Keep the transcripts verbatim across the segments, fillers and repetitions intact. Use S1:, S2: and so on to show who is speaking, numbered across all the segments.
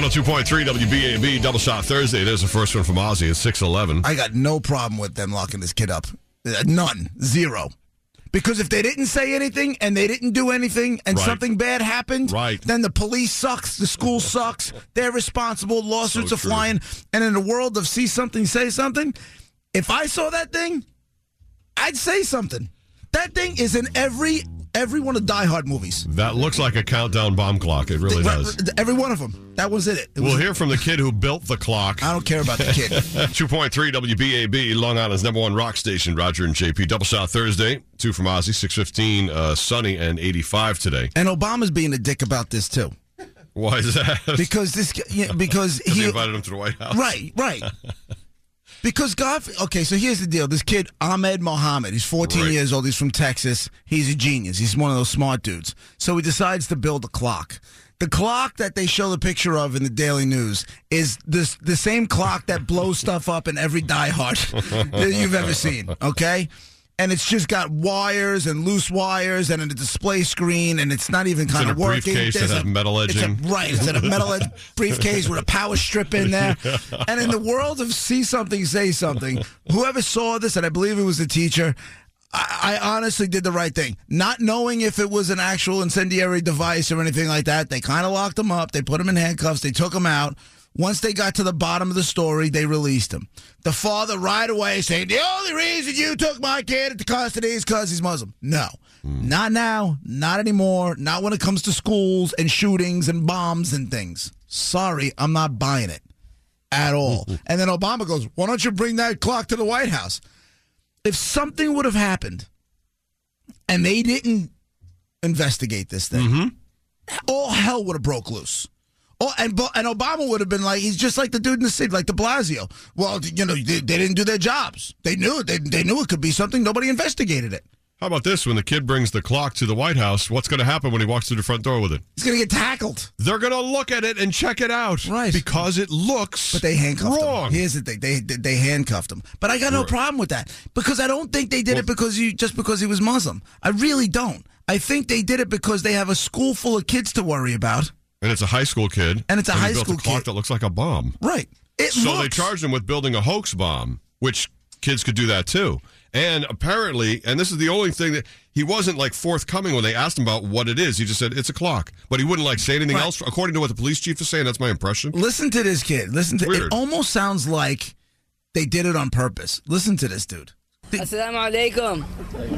S1: oh two point three W B A B, Double Shot Thursday. There's the first one from Ozzy at six eleven.
S2: I got no problem with them locking this kid up. None. Zero. Because if they didn't say anything and they didn't do anything and
S1: Right.
S2: something bad happened,
S1: Right.
S2: then the police sucks, the school sucks, they're responsible, lawsuits
S1: So
S2: are
S1: true.
S2: flying. And in the world of see something, say something, if I saw that thing, I'd say something. That thing is in every every one of Die Hard movies.
S1: That looks like a countdown bomb clock. It really does.
S2: Every one of them. That was it. it was,
S1: We'll hear from the kid who built the clock.
S2: I don't care about the kid.
S1: two point three W B A B, Long Island's number one rock station, Roger and J P. Double Shot Thursday, two from Ozzy, six fifteen, uh, sunny and eighty-five today.
S2: And Obama's being a dick about this, too.
S1: Why is that?
S2: Because this, yeah, because
S1: he,
S2: he
S1: invited him to the White House.
S2: Right, right. Because God, okay, so here's the deal. This kid, Ahmed Mohammed, he's fourteen
S1: Right.
S2: years old. He's from Texas. He's a genius. He's one of those smart dudes. So he decides to build a clock. The clock that they show the picture of in the Daily News is this the same clock that blows stuff up in every Die Hard that you've ever seen, okay? And it's just got wires and loose wires and a display screen, and it's not even kind
S1: in
S2: of
S1: a
S2: working.
S1: briefcase that
S2: There's
S1: has
S2: a-
S1: metal
S2: it's a-
S1: edging.
S2: right, it's in a metal ed- briefcase with a power strip in there. And in the world of see something, say something, whoever saw this, and I believe it was the teacher, I, I honestly did the right thing. Not knowing if it was an actual incendiary device or anything like that, they kind of locked him up. They put him in handcuffs. They took him out. Once they got to the bottom of the story, they released him. The father right away saying, the only reason you took my kid into custody is because he's Muslim. No, mm. not now, not anymore, not when it comes to schools and shootings and bombs and things. Sorry, I'm not buying it at all. And then Obama goes, why don't you bring that clock to the White House? If something would have happened and they didn't investigate this thing,
S1: Mm-hmm.
S2: all hell would have broke loose. Oh, and and Obama would have been like, he's just like the dude in the city, like de Blasio. Well, you know, they, they didn't do their jobs. They knew it. They, they knew it could be something. Nobody investigated it.
S1: How about this? When the kid brings the clock to the White House, what's going to happen when he walks through the front door with it?
S2: He's going to get tackled.
S1: They're going to look at it and check it out.
S2: Right.
S1: Because it looks
S2: But they handcuffed
S1: wrong.
S2: him. Here's the thing. They, they handcuffed him. But I got no
S1: Right.
S2: problem with that. Because I don't think they did
S1: Well-
S2: it because you just because he was Muslim. I really don't. I think they did it because they have a school full of kids to worry about.
S1: And it's a high school kid.
S2: And it's a
S1: he
S2: high
S1: built
S2: school
S1: a clock
S2: kid.
S1: that looks like a bomb.
S2: Right. It
S1: So
S2: looks,
S1: they charged him with building a hoax bomb, which kids could do that too. And apparently, and this is the only thing that he wasn't like forthcoming when they asked him about what it is. He just said it's a clock, but he wouldn't like say anything
S2: Right.
S1: else. According to what the police chief is saying, that's my impression.
S2: Listen to this kid. Listen to
S1: Weird.
S2: it. Almost sounds like they did it on purpose. Listen to this dude.
S3: Assalamu alaikum.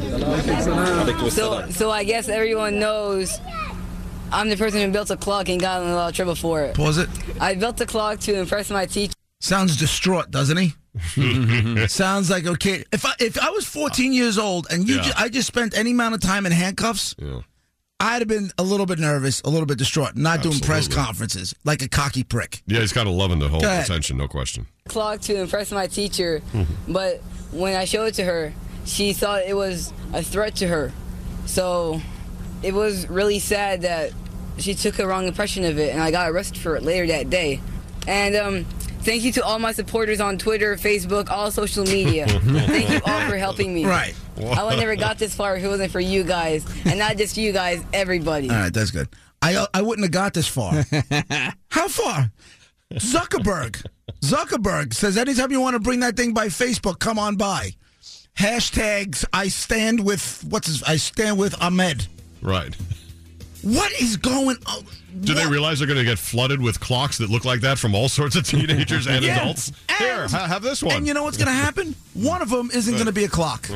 S3: So, so I guess everyone knows I'm the person who built a clock and got in a lot of trouble for it.
S2: Pause it.
S3: I built the clock to impress my teacher.
S2: Sounds distraught, doesn't he? Sounds like a kid. If I if I was fourteen years old and you
S1: Yeah.
S2: ju- I just spent any amount of time in handcuffs,
S1: Yeah.
S2: I'd have been a little bit nervous, a little bit distraught, not doing press
S1: Absolutely.
S2: conferences like a cocky prick.
S1: Yeah, he's kind of loving the whole
S2: Go ahead.
S1: attention, no question.
S3: Clock to impress my teacher, but when I showed it to her, she thought it was a threat to her. So it was really sad that she took a wrong impression of it, and I got arrested for it later that day. And um, thank you to all my supporters on Twitter, Facebook, all social media. Thank you all for helping me.
S2: Right.
S3: I would never got this far if it wasn't for you guys, and not just you guys, everybody.
S2: All right, that's good. I I wouldn't have got this far. How far? Zuckerberg. Zuckerberg says anytime you want to bring that thing by Facebook, come on by. Hashtags I stand with what's his I stand with Ahmed.
S1: Right.
S2: What is going on?
S1: Do they
S2: What?
S1: realize they're going to get flooded with clocks that look like that from all sorts of teenagers and
S2: Yeah.
S1: adults?
S2: And-
S1: Here, ha- have this one.
S2: And you know what's going to happen? One of them isn't going to be a clock.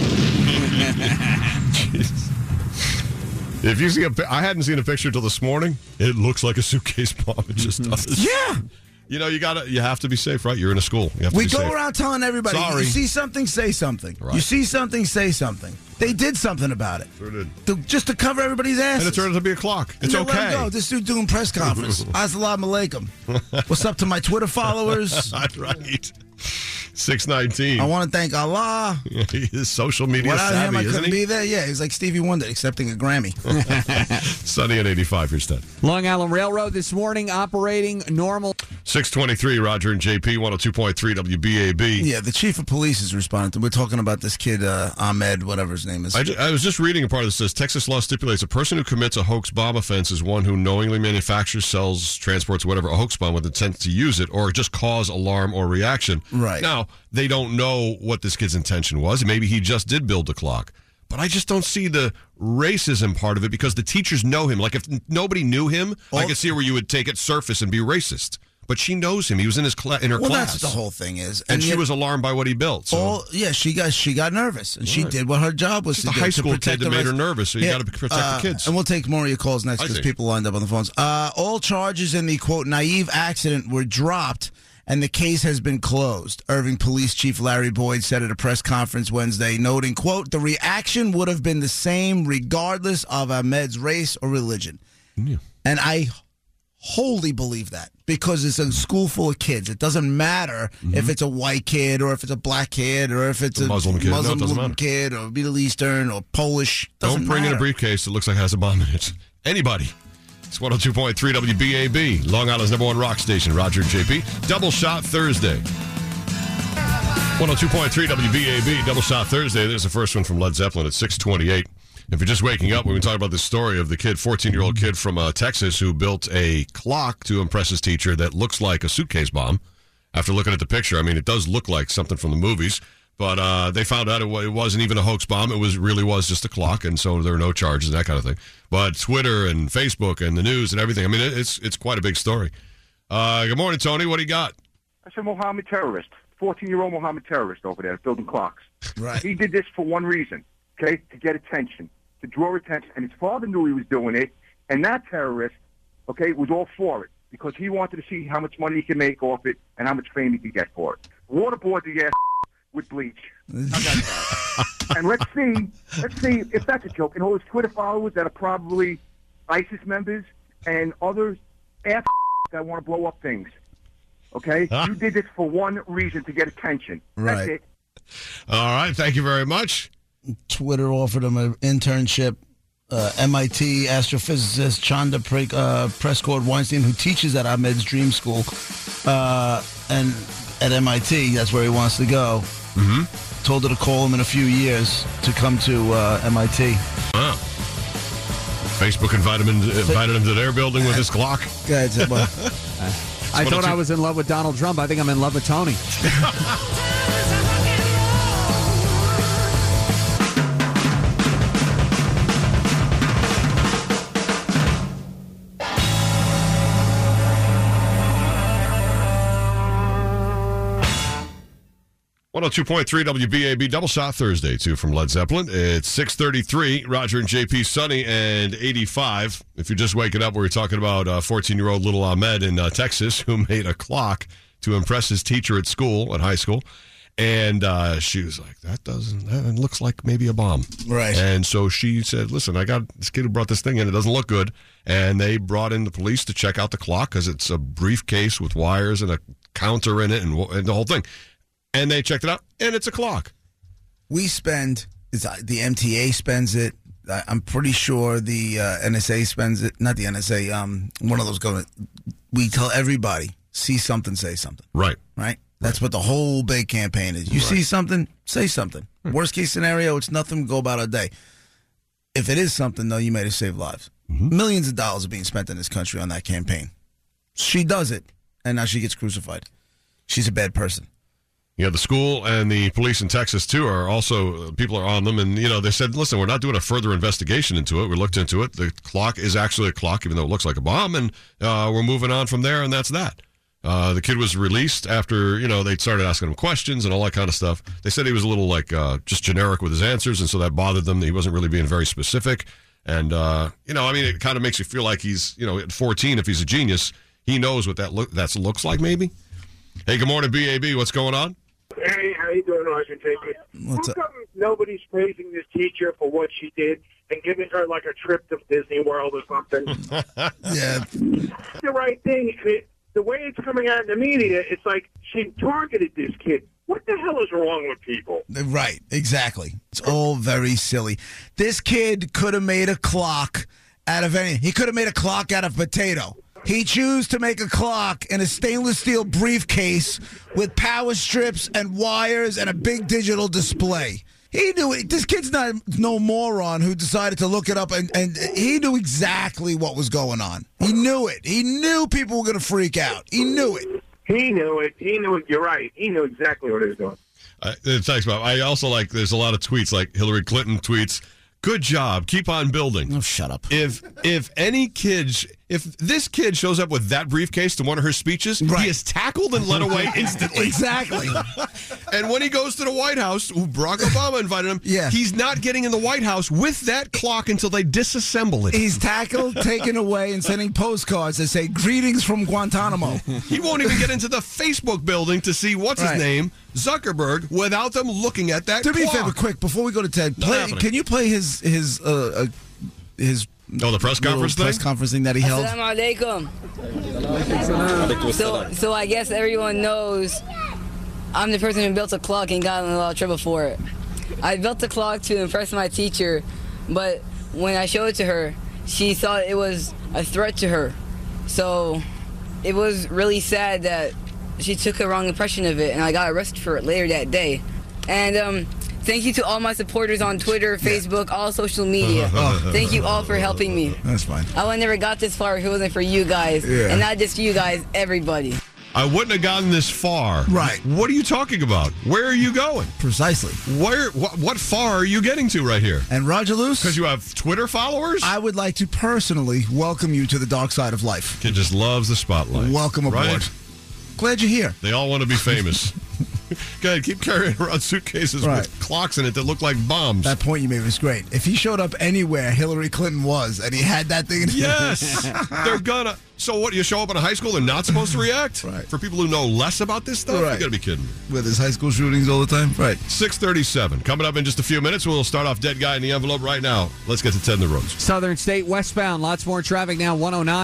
S1: If you see a, pi- I hadn't seen a picture till this morning. It looks like a suitcase bomb. It just does.
S2: Yeah.
S1: You know, you gotta, you have to be safe, right? You're in a school. You have to
S2: We
S1: be
S2: go
S1: safe.
S2: around telling everybody,
S1: Sorry.
S2: you see something, say something.
S1: Right.
S2: You see something, say something. They did something about it.
S1: Sure did.
S2: To, just to cover everybody's asses.
S1: And it turned out to be a clock. It's
S2: And they let him
S1: okay.
S2: go. This dude doing press conference. Assalamu alaikum. What's up to my Twitter followers?
S1: Right. six nineteen.
S2: I want to thank Allah.
S1: He is social media
S2: Without
S1: savvy,
S2: him, I
S1: isn't
S2: couldn't
S1: he?
S2: be there. Yeah, he's like Stevie Wonder, accepting a Grammy.
S1: Sunny at eighty-five, here's Ted.
S4: Long Island Railroad this morning operating normal.
S1: six twenty-three, Roger and J P, one oh two point three W B A B.
S2: Yeah, the chief of police is responding. We're talking about this kid, uh, Ahmed, whatever his name is.
S1: I, ju- I was just reading a part that says Texas law stipulates a person who commits a hoax bomb offense is one who knowingly manufactures, sells, transports, whatever, a hoax bomb with intent to use it or just cause alarm or reaction.
S2: Right.
S1: Now, they don't know what this kid's intention was. Maybe he just did build the clock. But I just don't see the racism part of it because the teachers know him. Like, if nobody knew him,
S2: All-
S1: I could see where you would take it surface and be racist. But she knows him. He was in his cla- in her
S2: well,
S1: class.
S2: that's what the whole thing is.
S1: And, she
S2: yet-
S1: was alarmed by what he built. So.
S2: All, yeah, she got she got nervous, and she
S1: Right.
S2: did what her job was
S1: She's
S2: to
S1: a
S2: do.
S1: high
S2: to
S1: school
S2: protect
S1: kid that
S2: the
S1: made her
S2: rest-
S1: nervous, so you gotta protect the
S2: uh,
S1: kids.
S2: And we'll take more of your calls next
S1: I
S2: because
S1: see.
S2: people lined up on the phones. Uh, all charges in the, quote, naive accident were dropped, and the case has been closed. Irving Police Chief Larry Boyd said at a press conference Wednesday, noting, quote, the reaction would have been the same regardless of Ahmed's race or religion.
S1: Yeah.
S2: And I wholly believe that because it's a school full of kids. It doesn't matter
S1: Mm-hmm.
S2: if it's a white kid or if it's a black kid or if it's
S1: A
S2: a
S1: Muslim kid. No, it
S2: Muslim
S1: doesn't matter.
S2: kid or Middle Eastern or Polish. Doesn't
S1: Don't bring in a
S2: matter.
S1: briefcase that looks like it has a bomb in it. Anybody. It's one oh two point three W B A B, Long Island's number one rock station. Roger and J P. Double Shot Thursday. one oh two point three W B A B, Double Shot Thursday. There's the first one from Led Zeppelin at six twenty-eight. If you're just waking up, we've been talking about this story of the kid, fourteen-year-old kid from uh, Texas who built a clock to impress his teacher that looks like a suitcase bomb. After looking at the picture, I mean, it does look like something from the movies, but uh, they found out it, wa- it wasn't even a hoax bomb. It was really was just a clock, and so there were no charges and that kind of thing. But Twitter and Facebook and the news and everything, I mean, it, it's it's quite a big story. Uh, good morning, Tony. What do you got?
S5: I said Mohammed terrorist, fourteen-year-old Mohammed terrorist over there building clocks.
S2: Right.
S5: He did this for one reason, okay, to get attention, to draw attention. And his father knew he was doing it, and that terrorist, okay, was all for it because he wanted to see how much money he could make off it and how much fame he could get for it. Waterboard the ass with bleach. How about that? And let's see, let's see if that's a joke. And all his Twitter followers that are probably ISIS members and others ass that want to blow up things. Okay?
S1: Huh?
S5: You did this for one reason, to get attention. That's
S2: Right.
S5: it.
S1: All right. Thank you very much.
S2: Twitter offered him an internship. Uh, M I T astrophysicist Chanda Pre- uh, Prescott Weinstein, who teaches at Ahmed's Dream School, uh, and at M I T, that's where he wants to go. Mm-hmm. Told her to call him in a few years to come to uh, M I T.
S1: Wow. Facebook invited him, invited him to their building with his clock.
S2: Go ahead, Zeb.
S4: I
S1: one
S4: thought
S1: oh two-
S4: I was in love with Donald Trump. I think I'm in love with Tony.
S1: one oh two point three W B A B, Double Shot Thursday, too, from Led Zeppelin. It's six thirty-three, Roger and J P, sunny and eighty-five. If you're just waking up, we were talking about uh, fourteen-year-old little Ahmed in uh, Texas who made a clock to impress his teacher at school, at high school. And uh, she was like, that doesn't, that looks like maybe a bomb.
S2: Right.
S1: And so she said, listen, I got this kid who brought this thing in. It doesn't look good. And they brought in the police to check out the clock because it's a briefcase with wires and a counter in it and, and the whole thing. And they checked it out, and it's a clock.
S2: We spend, it's, uh, the M T A spends it. I- I'm pretty sure the uh, N S A spends it. Not the N S A, um, one of those government. We tell everybody, see something, say something.
S1: Right.
S2: Right? That's what the whole big campaign is. You see something, say something. Worst case scenario, it's nothing, go about our day. If it is something, though, you made it save lives. Millions of dollars are being spent in this country on that campaign. She does it, and now she gets crucified. She's a bad person.
S1: Yeah, the school and the police in Texas, too, are also, uh, people are on them. And, you know, they said, listen, we're not doing a further investigation into it. We looked into it. The clock is actually a clock, even though it looks like a bomb. And uh, we're moving on from there, and that's that. Uh, the kid was released after, you know, they started asking him questions and all that kind of stuff. They said he was a little, like, uh, just generic with his answers, and so that bothered them. He wasn't really being very specific. And, uh, you know, I mean, it kind of makes you feel like he's, you know, at fourteen, if he's a genius, he knows what that, look, that looks like, maybe. Hey, good morning, B A B. What's going on?
S6: Hey, how you doing, Roger? Take it.
S2: What's
S6: How
S2: up?
S6: come nobody's praising this teacher for what she did and giving her like a trip to Disney World or something?
S2: Yeah.
S6: The right thing. And it, the way it's coming out in the media, it's like she targeted this kid. What the hell is wrong with people?
S2: Right, exactly. It's all very silly. This kid could have made a clock out of any. He could have made a clock out of potato. He chose to make a clock in a stainless steel briefcase with power strips and wires and a big digital display. He knew it. This kid's not no moron who decided to look it up, and, and he knew exactly what was going on. He knew it. He knew people were going to freak out. He knew it.
S6: He knew it. He knew it. You're right. He knew exactly what he was doing.
S1: Uh, thanks, Bob. I also like, there's a lot of tweets, like Hillary Clinton tweets, good job, keep on building.
S2: Oh, shut up.
S1: If if any kids, if this kid shows up with that briefcase to one of her speeches,
S2: Right.
S1: he is tackled and led away instantly.
S2: Exactly.
S1: And when he goes to the White House, who Barack Obama invited him,
S2: Yeah.
S1: he's not getting in the White House with that clock until they disassemble it.
S2: He's tackled, taken away, and sending postcards that say, greetings from Guantanamo.
S1: He won't even get into the Facebook building to see what's
S2: Right.
S1: his name, Zuckerberg, without them looking at that
S2: Do me a
S1: clock.
S2: favor, quick, before we go to Ted,
S1: Not
S2: play,
S1: happening.
S2: can you play his his uh, uh, his
S1: Oh, the press
S2: little
S1: conference thing?
S2: press conference thing that he held?
S3: Assalamu alaikum. So, so I guess everyone knows I'm the person who built a clock and got in a lot of trouble for it. I built the clock to impress my teacher, but when I showed it to her, she thought it was a threat to her. So it was really sad that she took a wrong impression of it, and I got arrested for it later that day. And um, thank you to all my supporters on Twitter, Facebook, all social media. Thank you all for helping me.
S2: That's fine.
S3: I would never got this far if it wasn't for you guys.
S2: Yeah.
S3: And not just you guys, everybody.
S1: I wouldn't have gotten this far.
S2: Right.
S1: What are you talking about? Where are you going?
S2: Precisely.
S1: Where? What, what far are you getting to right here?
S2: And Roger Luce,
S1: Because you have Twitter followers?
S2: I would like to personally welcome you to the dark side of life.
S1: Kid just loves the spotlight.
S2: Welcome aboard.
S1: Right?
S2: Glad you're here.
S1: They all want to be famous. Go ahead, keep carrying around suitcases
S2: Right.
S1: with clocks in it that look like bombs.
S2: That point you made was great. If he showed up anywhere Hillary Clinton was and he had that thing in his
S1: Yes, they're gonna. So what? You show up in a high school, they're not supposed to react.
S2: Right.
S1: For people who know less about this stuff,
S2: Right.
S1: you gotta be kidding me.
S2: with his high school shootings all the time. Right.
S1: six thirty-seven. Coming up in just a few minutes. We'll start off Dead Guy in the Envelope right now. Let's get to Ted in the Roads.
S4: Southern State westbound. Lots more traffic now. one oh nine.